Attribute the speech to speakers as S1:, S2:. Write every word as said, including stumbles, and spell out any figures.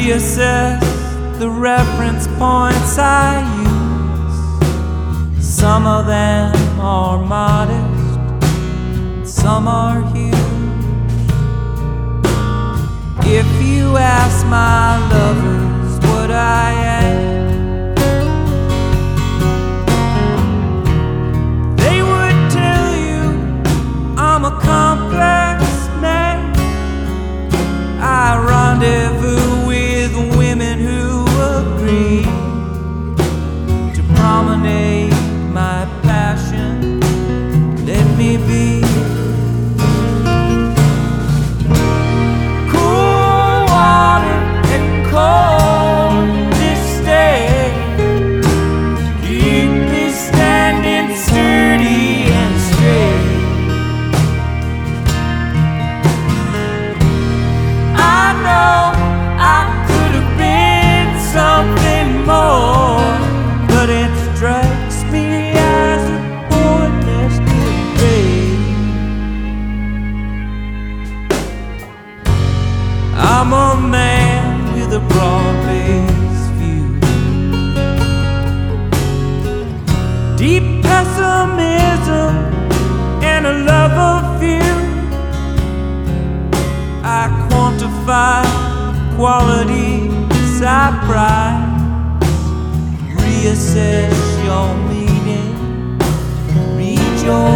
S1: reassess the reference points I use. Some of them are modest, some are huge. If you ask my lovers what I am, they would tell you I'm a complex man. I rendezvous with women who agree to promenade my passion. Let me be. Cool water and cold this day, keep me standing sturdy and straight. I know I could have been something more, but it strikes me as a pointless debate. I'm a man with a broad-based view, deep pessimism and a love of fear. I quantify qualities I prize, reassess your meaning, read your